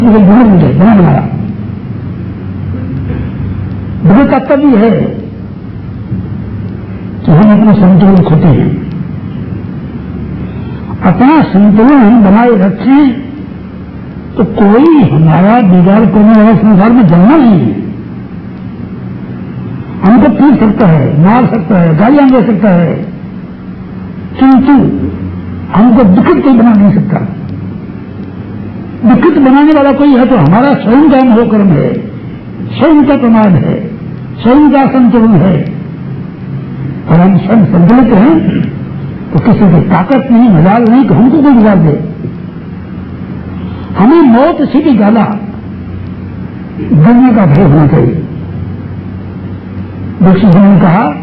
गुण मुझे बना बनाया। बुरे कर्तव्य है कि हम अपना संतुलन खोते हैं। अपना संतुलन बनाए रखें तो कोई हमारा बिगाड़ करने वाला संसार में जलना नहीं है। हमको पीट सकता है, मार सकता है, गालियां दे सकता है, किंतु हमको दुखित कोई बना नहीं सकता। दुखित बनाने वाला कोई है तो हमारा स्वयं का मनोकर्म है, स्वयं का प्रमाद है, स्वयं का संतुलन है। और हम स्वयं संतुलित हैं तो किसी की ताकत नहीं, मजाल नहीं कि हमको कोई बिगाड़ दे। हमें मौत से भी ज्यादा दुनिया का भय होना चाहिए। दूसरी ने कहा